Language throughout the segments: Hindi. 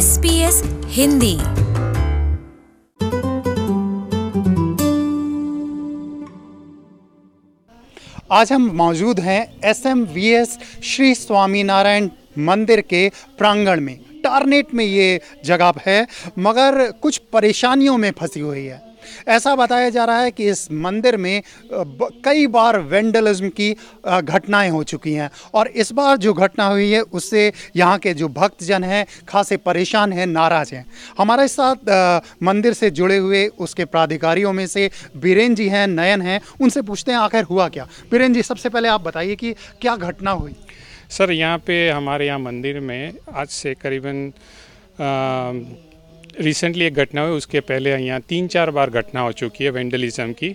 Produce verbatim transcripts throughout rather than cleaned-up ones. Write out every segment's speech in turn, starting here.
S B S Hindi. आज हम मौजूद हैं S M V S Shri Swaminarayan Mandir के प्रांगण में। टारनेट में ये जगह है, मगर कुछ परेशानियों में फंसी हुई है। ऐसा बताया जा रहा है कि इस मंदिर में कई बार वेंडलिज्म की घटनाएं हो चुकी हैं और इस बार जो घटना हुई है उससे यहाँ के जो भक्तजन हैं खासे परेशान हैं, नाराज़ हैं। हमारे साथ आ, मंदिर से जुड़े हुए उसके प्राधिकारियों में से बीरेन जी हैं, नयन हैं, उनसे पूछते हैं आखिर हुआ क्या। बीरेन जी, सबसे पहले आप बताइए कि क्या घटना हुई। सर, यहाँ पे हमारे यहाँ मंदिर में आज से करीबन रिसेंटली एक घटना हुई। उसके पहले यहाँ तीन चार बार घटना हो चुकी है वेंडलिज्म की।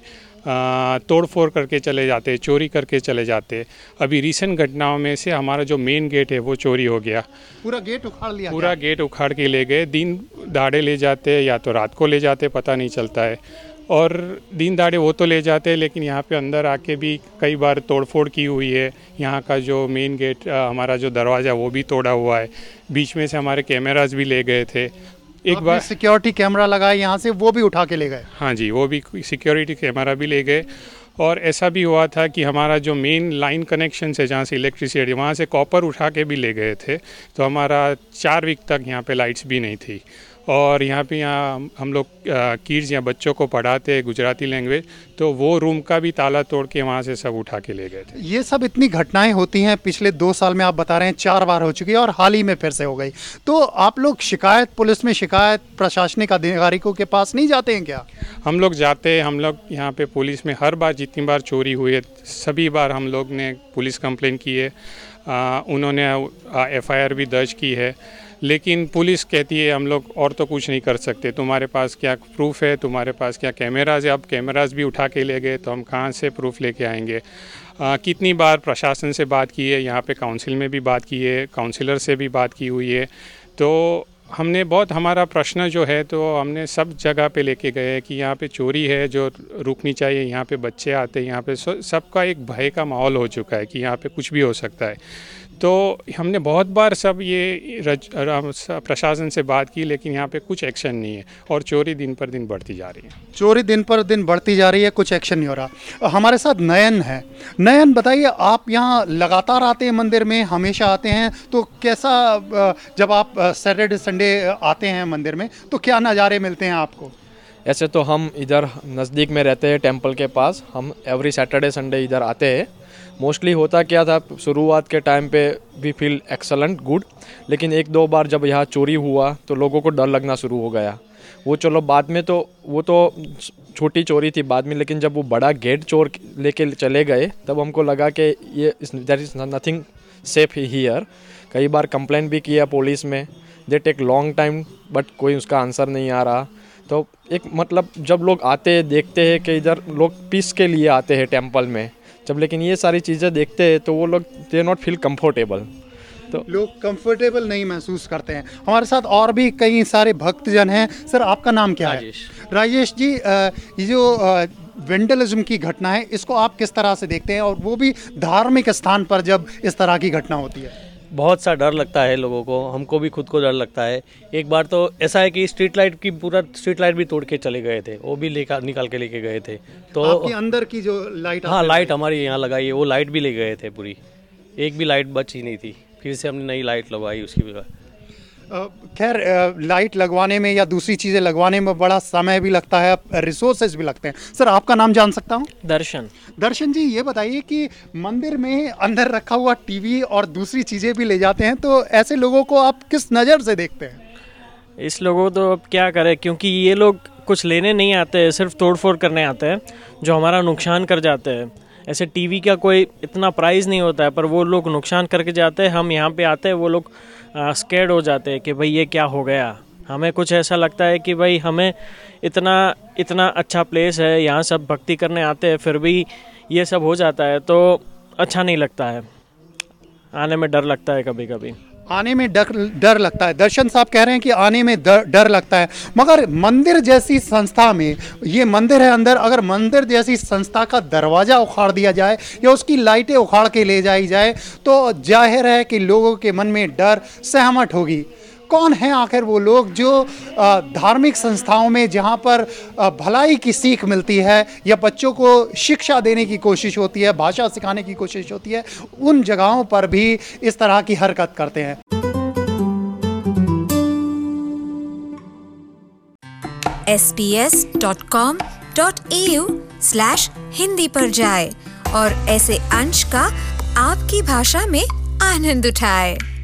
तोड़ फोड़ करके चले जाते, चोरी करके चले जाते। अभी रिसेंट घटनाओं में से हमारा जो मेन गेट है वो चोरी हो गया। पूरा गेट उखाड़ लिया पूरा गेट उखाड़ के ले गए। दिन दहाड़े ले जाते या तो रात को ले जाते, पता नहीं चलता है। और दिन दहाड़े वो तो ले जाते हैं, लेकिन यहाँ पे अंदर आके भी कई बार तोड़फोड़ की हुई है। यहाँ का जो मेन गेट, हमारा जो दरवाज़ा वो भी तोड़ा हुआ है। बीच में से हमारे कैमरास भी ले गए थे। एक बार सिक्योरिटी कैमरा लगाया यहाँ से, वो भी उठा के ले गए। हाँ जी, वो भी सिक्योरिटी कैमरा भी ले गए। और ऐसा भी हुआ था कि हमारा जो मेन लाइन कनेक्शन है जहाँ से इलेक्ट्रिसिटी, वहाँ से कॉपर उठा के भी ले गए थे। तो हमारा चार वीक तक यहाँ पे लाइट्स भी नहीं थी। और यहाँ पे यहाँ हम लोग किड्स या बच्चों को पढ़ाते हैं गुजराती लैंग्वेज, तो वो रूम का भी ताला तोड़ के वहाँ से सब उठा के ले गए थे। ये सब इतनी घटनाएं होती हैं पिछले दो साल में, आप बता रहे हैं चार बार हो चुकी है और हाल ही में फिर से हो गई। तो आप लोग शिकायत, पुलिस में शिकायत, प्रशासनिक अधिकारियों के पास नहीं जाते हैं क्या? हम लोग जाते हैं। हम लोग यहाँ पे पुलिस में हर बार जितनी बार चोरी हुई है सभी बार हम लोग ने पुलिस कंप्लेंट की है। आ, उन्होंने एफ आई आर भी दर्ज की है, लेकिन पुलिस कहती है हम लोग और तो कुछ नहीं कर सकते। तुम्हारे पास क्या प्रूफ है, तुम्हारे पास क्या कैमराज है? अब कैमराज भी उठा के ले गए तो हम कहाँ से प्रूफ लेके आएंगे? आ, कितनी बार प्रशासन से बात की है, यहाँ पे काउंसिल में भी बात की है, काउंसिलर से भी बात की हुई है। तो हमने बहुत, हमारा प्रश्न जो है तो हमने सब जगह पे लेके गए कि यहाँ पे चोरी है जो रुकनी चाहिए। यहाँ पे बच्चे आते हैं, यहाँ पे सबका एक भय का माहौल हो चुका है कि यहाँ पे कुछ भी हो सकता है। तो हमने बहुत बार सब ये रज, प्रशासन से बात की, लेकिन यहाँ पे कुछ एक्शन नहीं है और चोरी दिन पर दिन बढ़ती जा रही है। चोरी दिन पर दिन बढ़ती जा रही है, कुछ एक्शन नहीं हो रहा। हमारे साथ नयन है। नयन, बताइए, आप यहाँ लगातार आते हैं मंदिर में, हमेशा आते हैं, तो कैसा, जब आप सैटरडे संडे आते हैं मंदिर में तो क्या नज़ारे मिलते हैं आपको? ऐसे तो हम इधर नज़दीक में रहते हैं टेंपल के पास। हम एवरी सैटरडे संडे इधर आते हैं। मोस्टली होता क्या था, शुरुआत के टाइम पे वी फील एक्सलेंट गुड, लेकिन एक दो बार जब यहाँ चोरी हुआ तो लोगों को डर लगना शुरू हो गया। वो चलो बाद में तो वो तो छोटी चोरी थी बाद में, लेकिन जब वो बड़ा गेट चोर लेके चले गए तब हमको लगा कि ये there is nothing safe here. कई बार कंप्लेंट भी किया पुलिस में, they take long time, but कोई उसका आंसर नहीं आ रहा। तो एक मतलब जब लोग आते हैं, देखते हैं कि इधर लोग पीस के लिए आते हैं टेम्पल में, जब लेकिन ये सारी चीज़ें देखते हैं तो वो लोग दे नॉट फील कंफर्टेबल। तो लोग कंफर्टेबल नहीं महसूस करते हैं। हमारे साथ और भी कई सारे भक्तजन हैं। सर, आपका नाम क्या है? राजेश। राजेश जी, ये जो वेंडलिज्म की घटना है इसको आप किस तरह से देखते हैं, और वो भी धार्मिक स्थान पर जब इस तरह की घटना होती है? बहुत सा डर लगता है लोगों को, हमको भी खुद को डर लगता है। एक बार तो ऐसा है कि स्ट्रीट लाइट की पूरा स्ट्रीट लाइट भी तोड़ के चले गए थे, वो भी लेकर निकाल के लेके गए थे। तो आपके अंदर की जो लाइट, हाँ, लाइट हमारी यहाँ लगाई है, वो लाइट भी ले गए थे पूरी। एक भी लाइट बची नहीं थी, फिर से हमने नई लाइट लगवाई उसकी भी। खैर, लाइट लगवाने में या दूसरी चीज़ें लगवाने में बड़ा समय भी लगता है, रिसोर्सेज भी लगते हैं। सर, आपका नाम जान सकता हूँ? दर्शन। दर्शन जी, ये बताइए कि मंदिर में अंदर रखा हुआ टीवी और दूसरी चीज़ें भी ले जाते हैं, तो ऐसे लोगों को आप किस नज़र से देखते हैं? इस लोगों तो अब क्या करें, क्योंकि ये लोग कुछ लेने नहीं आते हैं, सिर्फ तोड़फोड़ करने आते हैं जो हमारा नुकसान कर जाते हैं। ऐसे टीवी का कोई इतना प्राइस नहीं होता है, पर वो लोग नुकसान करके जाते हैं। हम यहाँ पे आते हैं, वो लोग स्कैर्ड हो जाते हैं कि भाई ये क्या हो गया। हमें कुछ ऐसा लगता है कि भाई हमें इतना इतना अच्छा प्लेस है, यहाँ सब भक्ति करने आते हैं, फिर भी ये सब हो जाता है तो अच्छा नहीं लगता है। आने में डर लगता है, कभी कभी आने में डर डर लगता है। दर्शन साहब कह रहे हैं कि आने में डर डर लगता है, मगर मंदिर जैसी संस्था में, ये मंदिर है अंदर, अगर मंदिर जैसी संस्था का दरवाज़ा उखाड़ दिया जाए या उसकी लाइटें उखाड़ के ले जाई जाए तो जाहिर है कि लोगों के मन में डर सहमट होगी। कौन है आखिर वो लोग जो अ, धार्मिक संस्थाओं में जहाँ पर अ, भलाई की सीख मिलती है या बच्चों को शिक्षा देने की कोशिश होती है, भाषा सिखाने की कोशिश होती है, उन जगहों पर भी इस तरह की हरकत करते हैं। S B S dot com dot A U slash Hindi पर जाए और ऐसे अंश का आपकी भाषा में आनंद उठाए।